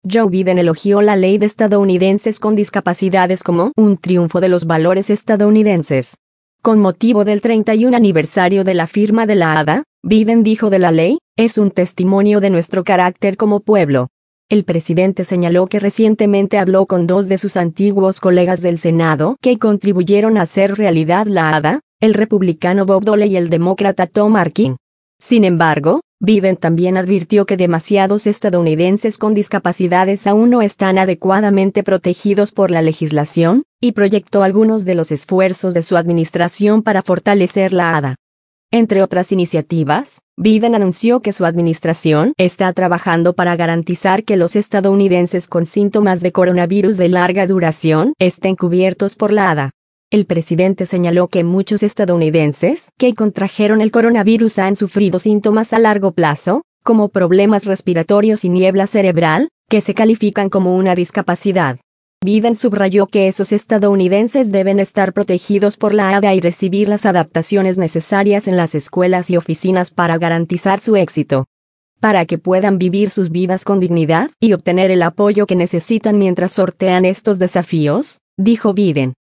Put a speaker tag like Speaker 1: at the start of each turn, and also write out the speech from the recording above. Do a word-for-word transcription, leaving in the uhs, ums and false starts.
Speaker 1: Joe Biden elogió la ley de estadounidenses con discapacidades como un triunfo de los valores estadounidenses. Con motivo del treinta y un aniversario de la firma de la A D A, Biden dijo de la ley, es un testimonio de nuestro carácter como pueblo. El presidente señaló que recientemente habló con dos de sus antiguos colegas del Senado que contribuyeron a hacer realidad la A D A, el republicano Bob Dole y el demócrata Tom Harkin. Sin embargo, Biden también advirtió que demasiados estadounidenses con discapacidades aún no están adecuadamente protegidos por la legislación, y proyectó algunos de los esfuerzos de su administración para fortalecer la A D A. Entre otras iniciativas, Biden anunció que su administración está trabajando para garantizar que los estadounidenses con síntomas de coronavirus de larga duración estén cubiertos por la A D A. El presidente señaló que muchos estadounidenses que contrajeron el coronavirus han sufrido síntomas a largo plazo, como problemas respiratorios y niebla cerebral, que se califican como una discapacidad. Biden subrayó que esos estadounidenses deben estar protegidos por la A D A y recibir las adaptaciones necesarias en las escuelas y oficinas para garantizar su éxito. Para que puedan vivir sus vidas con dignidad y obtener el apoyo que necesitan mientras sortean estos desafíos, dijo Biden.